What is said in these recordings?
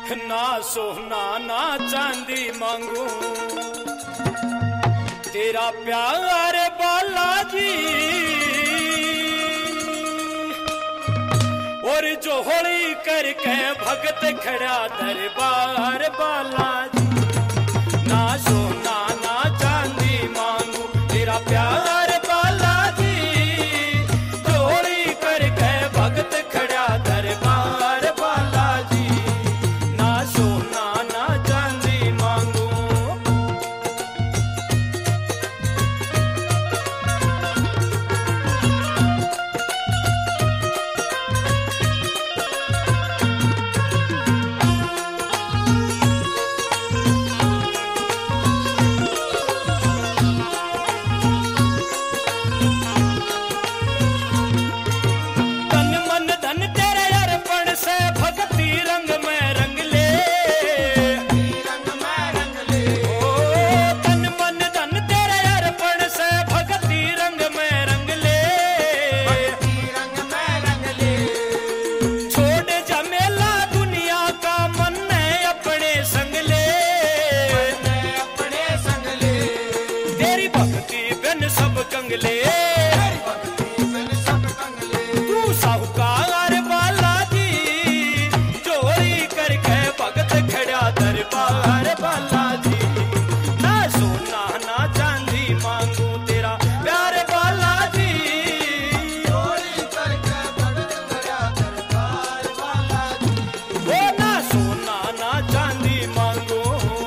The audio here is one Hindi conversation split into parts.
ना सोना ना चांदी मांगू तेरा प्यार बालाजी, और जोहड़ी करके भगत खड़ा दरबार बालाजी। ना सोना ना चांदी मांगू तेरा प्यार बालाजी, जोहड़ी करके भगत खड़ा दरबार बालाजी। ना सोना ना चांदी मांगू। तू साहूकार बालाजी, चोरी करके भगत खड़ा दरबार बालाजी। ना सोना ना चांदी मांगू तेरा प्यार बालाजी, चोरी करके भगत खड़ा दरबार बालाजी। वो ना सोना ना चांदी मांगू।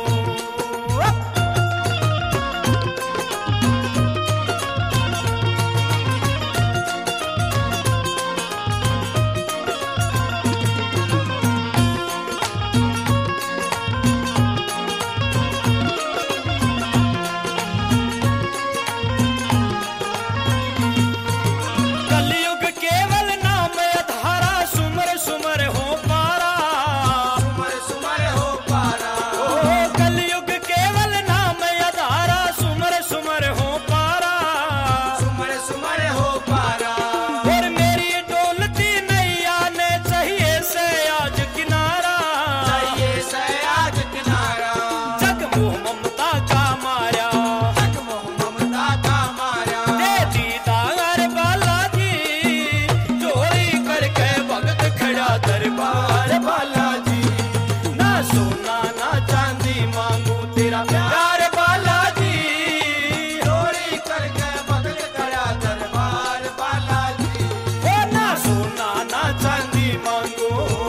दरबार बालाजी, ना सोना ना चांदी मांगू तेरा प्यार बालाजी, चोरी करके भगत खड़ा दरबार बालाजी। ओ ना सोना ना चांदी मांगू।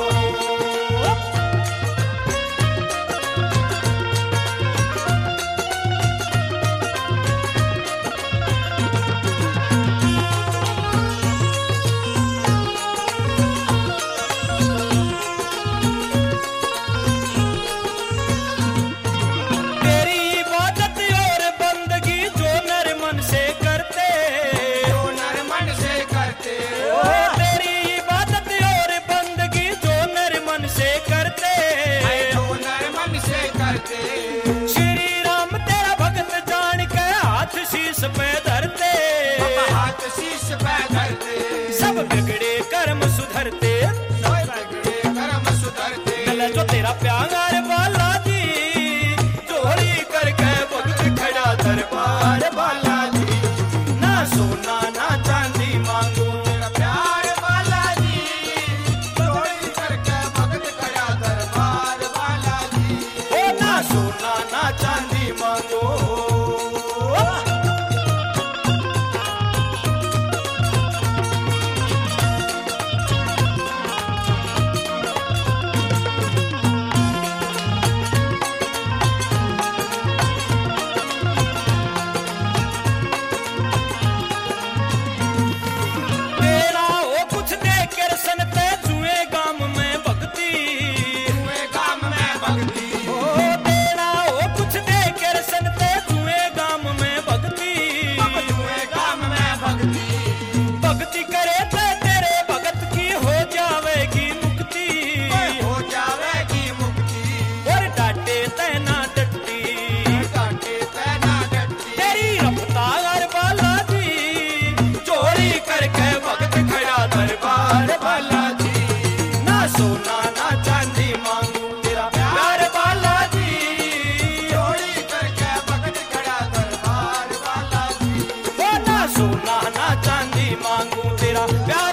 श्री राम तेरा भगत जान के हाथ शीश पे धरते, हाथ शीश पे धरते। सब बिगड़े कर्म सुधरते, सब बिगड़े कर्म सुधरते। गला जो तेरा प्यार बालाजी, चोरी करके भगत खड़ा दरबार बालाजी। ना सोना ना चांदी मांगू तेरा प्यार बालाजी, चोरी करके भगत खड़ा दरबार बालाजी। ना सोना ना चांदी मांगो। तेरा वो कुछ दे कर सनते जुए गाम में भक्ति, जुए गाम में भक्ति। भक्ति करे तो तेरे भगत की हो जावेगी मुक्ति, हो जावेगी मुक्ति। और डांटे तैना डट्टी, डांटे तैना डट्टी। तेरी रफ्तार बालाजी, चोरी करके भगत खड़ा दरबार बालाजी। ना सोना ना चांदी मांगू तेरा तेरा प्यार